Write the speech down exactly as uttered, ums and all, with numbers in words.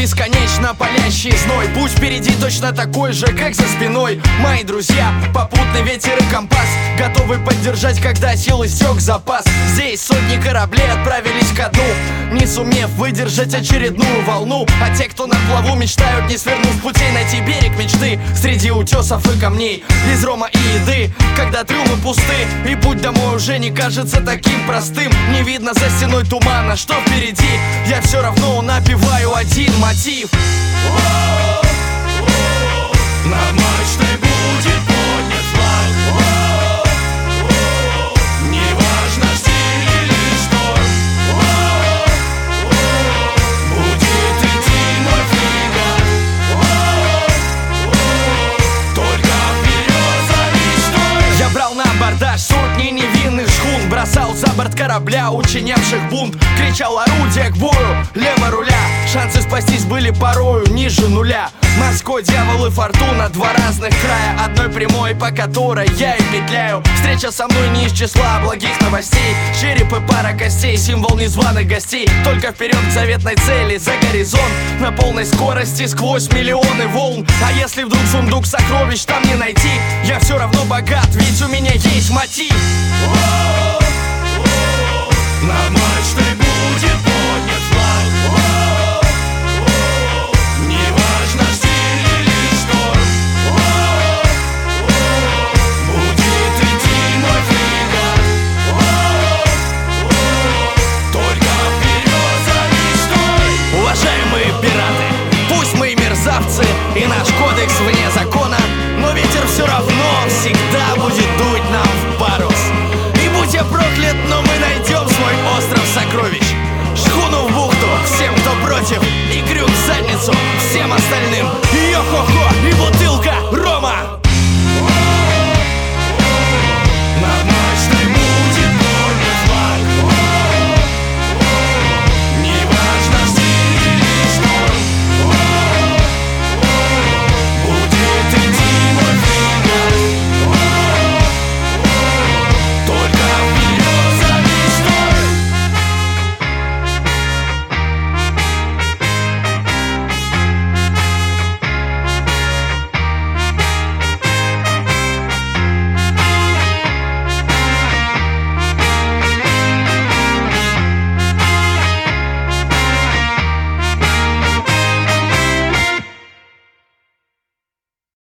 бесконечно палящий зной. Путь впереди точно такой же, как за спиной. Мои друзья, попутный ветер и компас, готовы поддержать, когда сил истек запас. Здесь сотни кораблей отправились ко дну, не сумев выдержать очередную волну. А те, кто на плаву, мечтают, не свернув путей, найти берег мечты среди утесов и камней. Без рома и еды, когда трюмы пусты, и путь домой уже не кажется таким простым. Не видно за стеной тумана, что впереди. Я все равно напеваю один мотив. Над мачтой будет поднят флаг. Неважно, штиль или шторм, будет идти мой фрегат. Только вперед за мечтой. Я брал на абордаж сотни невинных шхун, бросал за борт корабля, учинявших бунт. Кричал орудие к бою, лево руля. Шансы спастись были порою ниже нуля. Морской дьявол и фортуна, два разных края одной прямой, по которой я и петляю. Встреча со мной не из числа благих новостей. Череп и пара костей, символ незваных гостей. Только вперед к заветной цели, за горизонт, на полной скорости сквозь миллионы волн. А если вдруг сундук сокровищ там не найти, я все равно богат, ведь у меня есть мотив.